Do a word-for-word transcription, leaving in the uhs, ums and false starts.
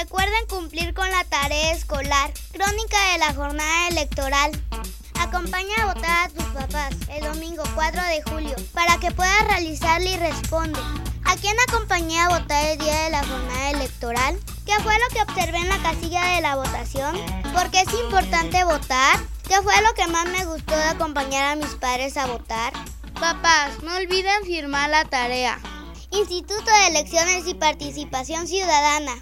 Recuerden cumplir con la tarea escolar. Crónica de la jornada electoral. Acompaña a votar a tus papás el domingo cuatro de julio para que puedas realizarla y responde. ¿A quién acompañé a votar el día de la jornada electoral? ¿Qué fue lo que observé en la casilla de la votación? ¿Por qué es importante votar? ¿Qué fue lo que más me gustó de acompañar a mis padres a votar? Papás, no olviden firmar la tarea. Instituto de Elecciones y Participación Ciudadana.